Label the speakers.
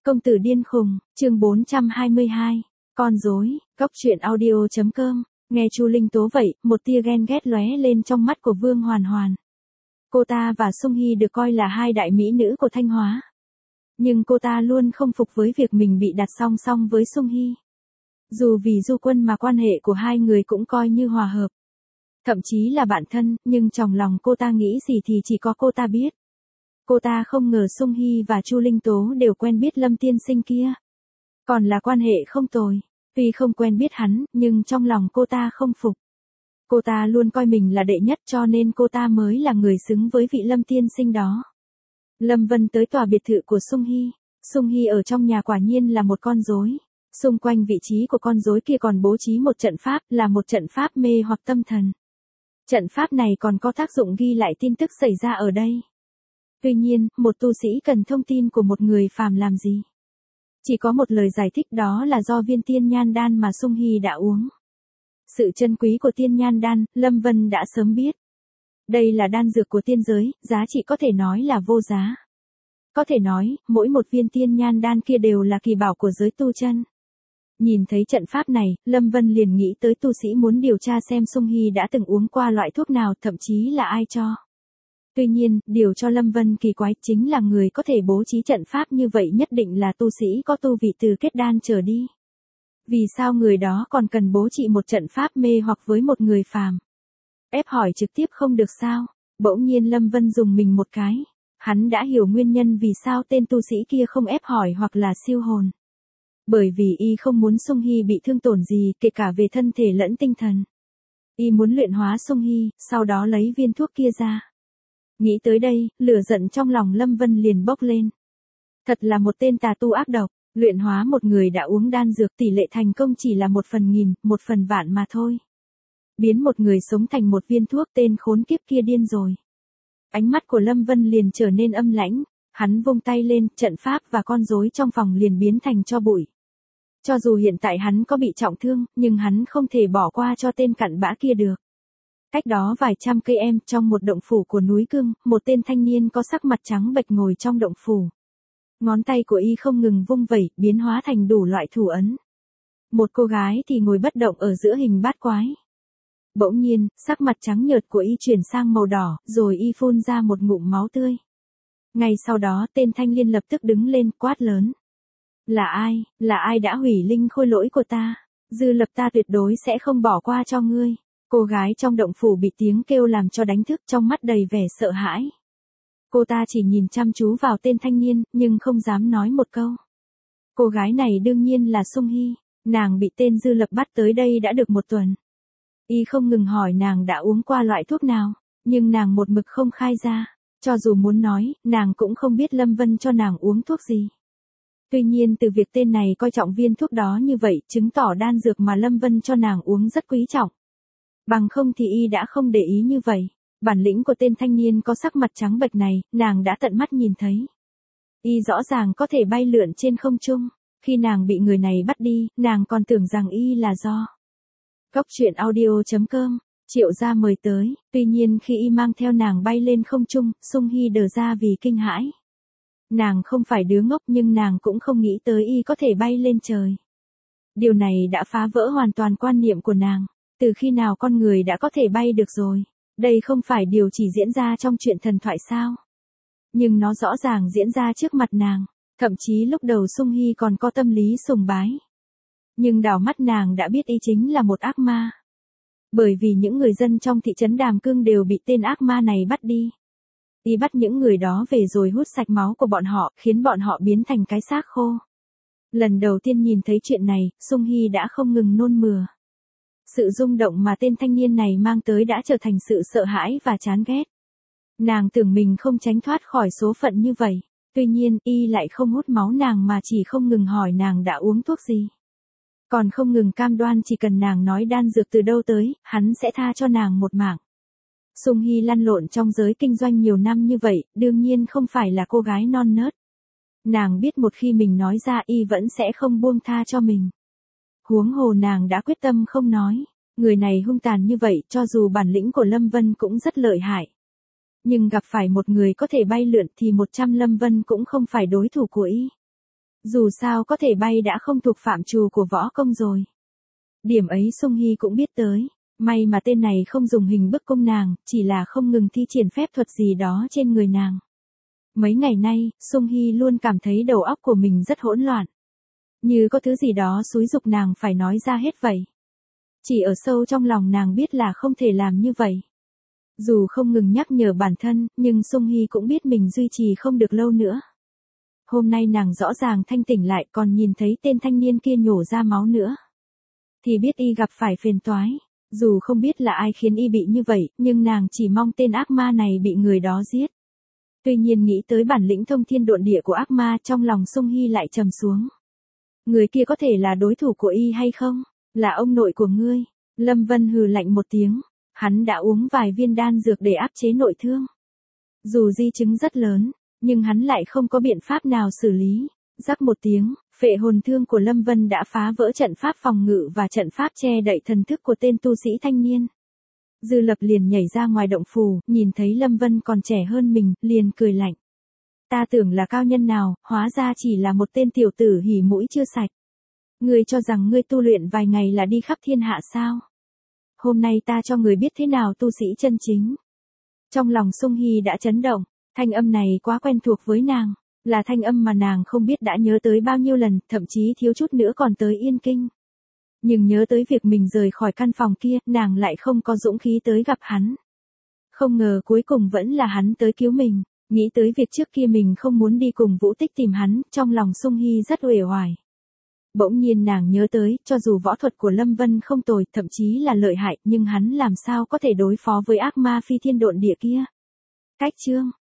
Speaker 1: Công tử điên khùng, chương 422, con rối, Cốc truyện audio.com, nghe Chu Linh tố vậy, một tia ghen ghét lóe lên trong mắt của Vương Hoàn Hoàn. Cô ta và Sung Hy được coi là hai đại mỹ nữ của Thanh Hóa. Nhưng cô ta luôn không phục với việc mình bị đặt song song với Sung Hy. Dù vì Du Quân mà quan hệ của hai người cũng coi như hòa hợp. Thậm chí là bạn thân, nhưng trong lòng cô ta nghĩ gì thì chỉ có cô ta biết. Cô ta không ngờ Sung Hy và Chu Linh Tố đều quen biết Lâm tiên sinh kia. Còn là quan hệ không tồi. Tuy không quen biết hắn, nhưng trong lòng cô ta không phục. Cô ta luôn coi mình là đệ nhất cho nên cô ta mới là người xứng với vị Lâm tiên sinh đó. Lâm Vân tới tòa biệt thự của Sung Hy. Sung Hy ở trong nhà quả nhiên là một con rối. Xung quanh vị trí của con rối kia còn bố trí một trận pháp, là một trận pháp mê hoặc tâm thần. Trận pháp này còn có tác dụng ghi lại tin tức xảy ra ở đây. Tuy nhiên, một tu sĩ cần thông tin của một người phàm làm gì? Chỉ có một lời giải thích, đó là do viên tiên nhan đan mà Sung Hy đã uống. Sự chân quý của tiên nhan đan, Lâm Vân đã sớm biết. Đây là đan dược của tiên giới, giá trị có thể nói là vô giá. Có thể nói, mỗi một viên tiên nhan đan kia đều là kỳ bảo của giới tu chân. Nhìn thấy trận pháp này, Lâm Vân liền nghĩ tới tu sĩ muốn điều tra xem Sung Hy đã từng uống qua loại thuốc nào, thậm chí là ai cho. Tuy nhiên, điều cho Lâm Vân kỳ quái chính là người có thể bố trí trận pháp như vậy nhất định là tu sĩ có tu vị từ kết đan trở đi. Vì sao người đó còn cần bố trí một trận pháp mê hoặc với một người phàm? Ép hỏi trực tiếp không được sao? Bỗng nhiên Lâm Vân dùng mình một cái. Hắn đã hiểu nguyên nhân vì sao tên tu sĩ kia không ép hỏi hoặc là siêu hồn. Bởi vì y không muốn Sung Hy bị thương tổn gì, kể cả về thân thể lẫn tinh thần. Y muốn luyện hóa Sung Hy, sau đó lấy viên thuốc kia ra. Nghĩ tới đây, lửa giận trong lòng Lâm Vân liền bốc lên. Thật là một tên tà tu ác độc, luyện hóa một người đã uống đan dược, tỷ lệ thành công chỉ là 1/1000, 1/100000 mà thôi. Biến một người sống thành một viên thuốc, tên khốn kiếp kia điên rồi. Ánh mắt của Lâm Vân liền trở nên âm lãnh, hắn vung tay lên, trận pháp và con rối trong phòng liền biến thành tro bụi. Cho dù hiện tại hắn có bị trọng thương, nhưng hắn không thể bỏ qua cho tên cặn bã kia được. Cách đó vài trăm cây em, trong một động phủ của núi Cương, một tên thanh niên có sắc mặt trắng bệch ngồi trong động phủ. Ngón tay của y không ngừng vung vẩy, biến hóa thành đủ loại thủ ấn. Một cô gái thì ngồi bất động ở giữa hình bát quái. Bỗng nhiên, sắc mặt trắng nhợt của y chuyển sang màu đỏ, rồi y phun ra một ngụm máu tươi. Ngay sau đó tên thanh niên lập tức đứng lên quát lớn. Là ai đã hủy linh khôi lỗi của ta? Dư Lập ta tuyệt đối sẽ không bỏ qua cho ngươi. Cô gái trong động phủ bị tiếng kêu làm cho đánh thức, trong mắt đầy vẻ sợ hãi. Cô ta chỉ nhìn chăm chú vào tên thanh niên, nhưng không dám nói một câu. Cô gái này đương nhiên là Sung Hy, nàng bị tên Dư Lập bắt tới đây đã được 1 tuần. Y không ngừng hỏi nàng đã uống qua loại thuốc nào, nhưng nàng một mực không khai ra. Cho dù muốn nói, nàng cũng không biết Lâm Vân cho nàng uống thuốc gì. Tuy nhiên từ việc tên này coi trọng viên thuốc đó như vậy, chứng tỏ đan dược mà Lâm Vân cho nàng uống rất quý trọng. Bằng không thì y đã không để ý như vậy. Bản lĩnh của tên thanh niên có sắc mặt trắng bệch này, nàng đã tận mắt nhìn thấy. Y rõ ràng có thể bay lượn trên không trung. Khi nàng bị người này bắt đi, nàng còn tưởng rằng y là do Cốc truyện audio.com, Triệu gia mời tới. Tuy nhiên khi y mang theo nàng bay lên không trung, Sung Hy đờ ra vì kinh hãi. Nàng không phải đứa ngốc nhưng nàng cũng không nghĩ tới y có thể bay lên trời. Điều này đã phá vỡ hoàn toàn quan niệm của nàng. Từ khi nào con người đã có thể bay được rồi? Đây không phải điều chỉ diễn ra trong chuyện thần thoại sao? Nhưng nó rõ ràng diễn ra trước mặt nàng. Thậm chí lúc đầu Sung Hy còn có tâm lý sùng bái. Nhưng đảo mắt nàng đã biết y chính là một ác ma. Bởi vì những người dân trong thị trấn Đàm Cương đều bị tên ác ma này bắt đi. Y bắt những người đó về rồi hút sạch máu của bọn họ, khiến bọn họ biến thành cái xác khô. Lần đầu tiên nhìn thấy chuyện này, Sung Hy đã không ngừng nôn mửa. Sự rung động mà tên thanh niên này mang tới đã trở thành sự sợ hãi và chán ghét. Nàng tưởng mình không tránh thoát khỏi số phận như vậy. Tuy nhiên, y lại không hút máu nàng mà chỉ không ngừng hỏi nàng đã uống thuốc gì. Còn không ngừng cam đoan chỉ cần nàng nói đan dược từ đâu tới, hắn sẽ tha cho nàng một mạng. Sung Hy lăn lộn trong giới kinh doanh nhiều năm như vậy, đương nhiên không phải là cô gái non nớt. Nàng biết một khi mình nói ra y vẫn sẽ không buông tha cho mình. Huống hồ nàng đã quyết tâm không nói. Người này hung tàn như vậy, cho dù bản lĩnh của Lâm Vân cũng rất lợi hại. Nhưng gặp phải một người có thể bay lượn thì 100 Lâm Vân cũng không phải đối thủ của y. Dù sao có thể bay đã không thuộc phạm trù của võ công rồi. Điểm ấy Sung Hy cũng biết tới. May mà tên này không dùng hình bức cung nàng, chỉ là không ngừng thi triển phép thuật gì đó trên người nàng. Mấy ngày nay, Sung Hy luôn cảm thấy đầu óc của mình rất hỗn loạn. Như có thứ gì đó xúi giục nàng phải nói ra hết vậy. Chỉ ở sâu trong lòng nàng biết là không thể làm như vậy. Dù không ngừng nhắc nhở bản thân, nhưng Sung Hy cũng biết mình duy trì không được lâu nữa. Hôm nay nàng rõ ràng thanh tỉnh lại còn nhìn thấy tên thanh niên kia nhổ ra máu nữa. Thì biết y gặp phải phiền toái. Dù không biết là ai khiến y bị như vậy, nhưng nàng chỉ mong tên ác ma này bị người đó giết. Tuy nhiên nghĩ tới bản lĩnh thông thiên độn địa của ác ma, trong lòng Sung Hy lại trầm xuống. Người kia có thể là đối thủ của y hay không? Là ông nội của ngươi. Lâm Vân hừ lạnh một tiếng. Hắn đã uống vài viên đan dược để áp chế nội thương. Dù di chứng rất lớn, nhưng hắn lại không có biện pháp nào xử lý. Rắc một tiếng, phệ hồn thương của Lâm Vân đã phá vỡ trận pháp phòng ngự và trận pháp che đậy thần thức của tên tu sĩ thanh niên. Dư Lập liền nhảy ra ngoài động phủ, nhìn thấy Lâm Vân còn trẻ hơn mình, liền cười lạnh. Ta tưởng là cao nhân nào, hóa ra chỉ là một tên tiểu tử hỉ mũi chưa sạch. Ngươi cho rằng ngươi tu luyện vài ngày là đi khắp thiên hạ sao? Hôm nay ta cho người biết thế nào tu sĩ chân chính. Trong lòng Sung Hy đã chấn động, thanh âm này quá quen thuộc với nàng, là thanh âm mà nàng không biết đã nhớ tới bao nhiêu lần, thậm chí thiếu chút nữa còn tới Yên Kinh. Nhưng nhớ tới việc mình rời khỏi căn phòng kia, nàng lại không có dũng khí tới gặp hắn. Không ngờ cuối cùng vẫn là hắn tới cứu mình, nghĩ tới việc trước kia mình không muốn đi cùng Vũ Tích tìm hắn, trong lòng Sung Hy rất uể oải. Bỗng nhiên nàng nhớ tới, cho dù võ thuật của Lâm Vân không tồi, thậm chí là lợi hại, nhưng hắn làm sao có thể đối phó với ác ma phi thiên độn địa kia. Cách chương